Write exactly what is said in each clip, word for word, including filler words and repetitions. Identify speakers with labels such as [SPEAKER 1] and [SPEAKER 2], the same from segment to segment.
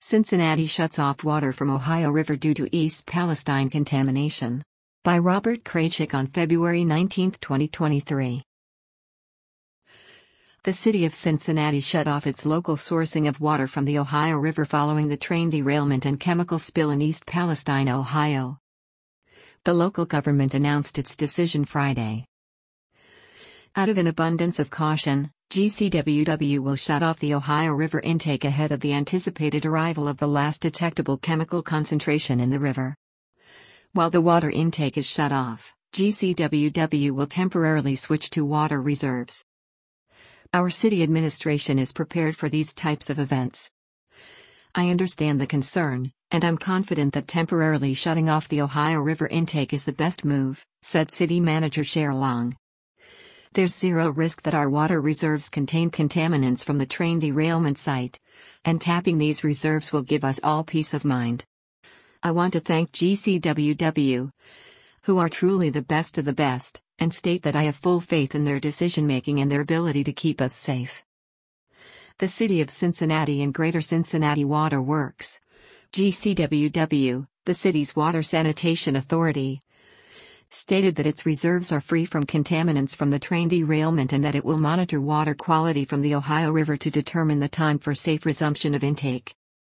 [SPEAKER 1] Cincinnati shuts off water from Ohio River due to East Palestine contamination. By Robert Kraychik on February nineteenth, twenty twenty-three. The city of Cincinnati shut off its local sourcing of water from the Ohio River following the train derailment and chemical spill in East Palestine, Ohio. The local government announced its decision Friday. Out of an abundance of caution, G C W W will shut off the Ohio River intake ahead of the anticipated arrival of the last detectable chemical concentration in the river. While the water intake is shut off, G C W W will temporarily switch to water reserves. Our city administration is prepared for these types of events. I understand the concern, and I'm confident that temporarily shutting off the Ohio River intake is the best move, said City Manager Cher Long. There's zero risk that our water reserves contain contaminants from the train derailment site, and tapping these reserves will give us all peace of mind. I want to thank G C W W, who are truly the best of the best, and state that I have full faith in their decision-making and their ability to keep us safe. The City of Cincinnati and Greater Cincinnati Water Works, G C W W, the city's water sanitation authority, stated that its reserves are free from contaminants from the train derailment and that it will monitor water quality from the Ohio River to determine the time for safe resumption of intake.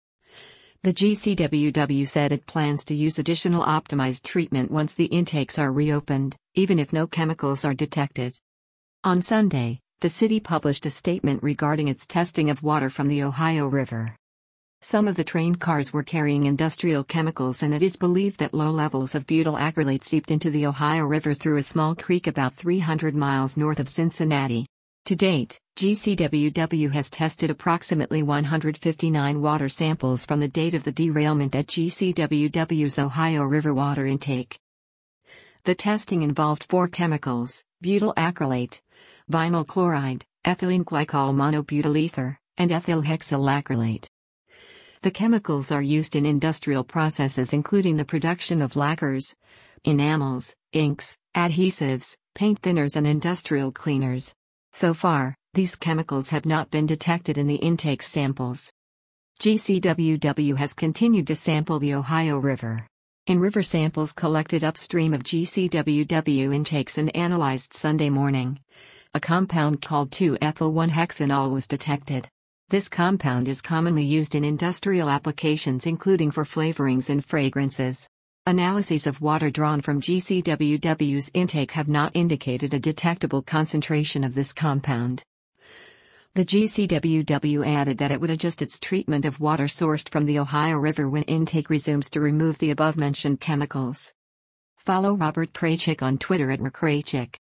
[SPEAKER 1] The G C W W said it plans to use additional optimized treatment once the intakes are reopened, even if no chemicals are detected. On Sunday, the city published a statement regarding its testing of water from the Ohio River. Some of the train cars were carrying industrial chemicals, and it is believed that low levels of butyl acrylate seeped into the Ohio River through a small creek about three hundred miles north of Cincinnati. To date, G C W W has tested approximately one hundred fifty-nine water samples from the date of the derailment at G C W W's Ohio River water intake. The testing involved four chemicals: butyl acrylate, vinyl chloride, ethylene glycol monobutyl ether, and ethyl hexyl acrylate. The chemicals are used in industrial processes including the production of lacquers, enamels, inks, adhesives, paint thinners and industrial cleaners. So far, these chemicals have not been detected in the intake samples. G C W W has continued to sample the Ohio River. In river samples collected upstream of G C W W intakes and analyzed Sunday morning, a compound called two ethyl one hexanol was detected. This compound is commonly used in industrial applications including for flavorings and fragrances. Analyses of water drawn from G C W W's intake have not indicated a detectable concentration of this compound. The G C W W added that it would adjust its treatment of water sourced from the Ohio River when intake resumes to remove the above-mentioned chemicals. Follow Robert Kraychik on Twitter at r kraychik.